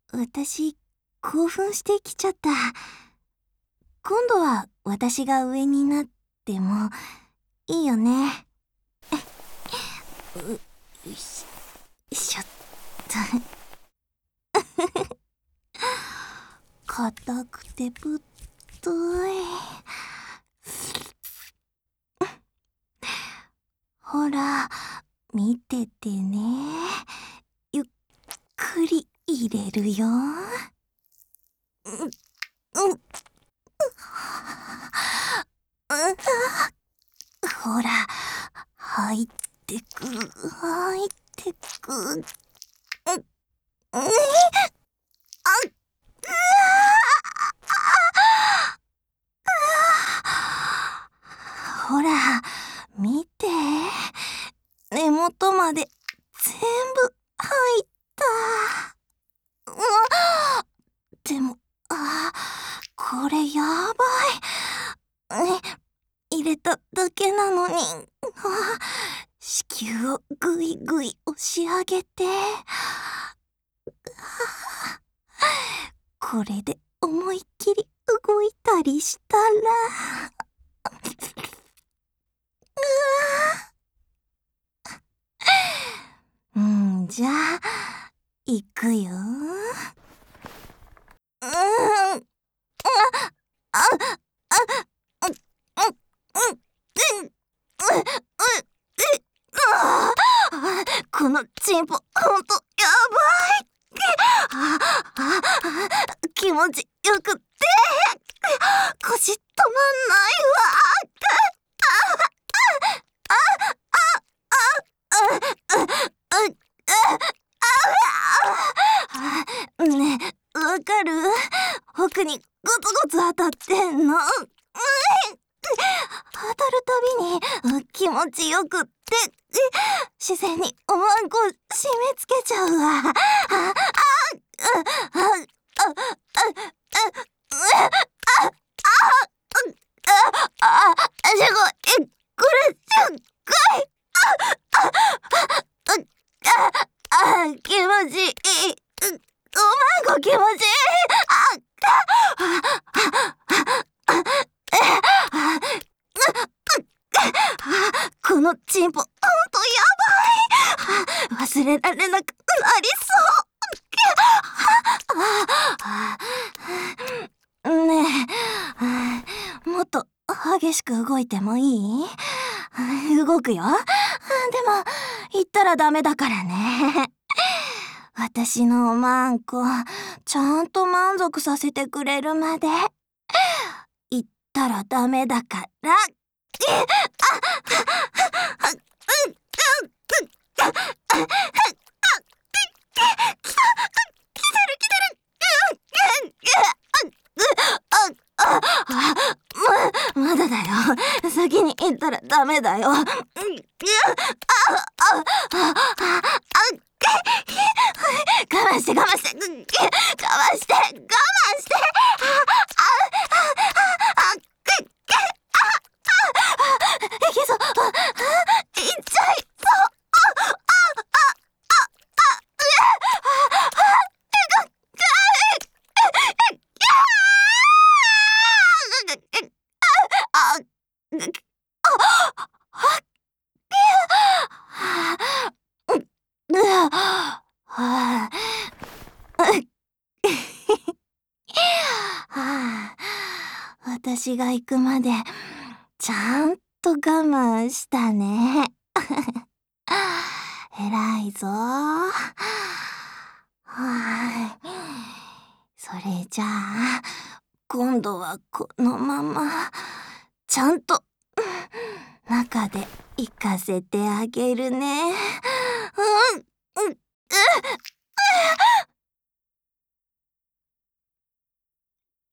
私、興奮してきちゃった。今度は私が上になってもいいよね。よいしょっと。硬くてぶっとい。ほら、見ててね。ゆっくり入れるよ。ほら、入ってく、入ってく。ほら、見て。根元まで全部入った。でも、これやばい。入れただけなのに。子宮をぐいぐい押し上げて。これで思いっきり動いたりしたら。じゃあ、いくよ。このチンポ、ほんとやばい。気持ちよくって、腰止まんないわ。ねえ、わかる？奥にゴツゴツ当たってんの。当たるたびに気持ちよくって、自然におまんこ締め付けちゃうわ。すごい、これすっごい。気持ちいい。おまんこ気持ちいい。このチンポ、ほんとやばい。忘れられなくなりそう。ねえ、もっと激しく動いてもいい？動くよ。でも、言ったらダメだからね。私のおまんこ、ちゃんと満足させてくれるまで。言ったらダメだから。まだだよ。先に言ったらダメだよ。我慢して、我慢して、我慢して、我慢して。いけそう。いっちゃいそう。私が行くまでちゃんと我慢したね。偉いぞ。それじゃあ今度はこのままちゃんと中で行かせてあげるね。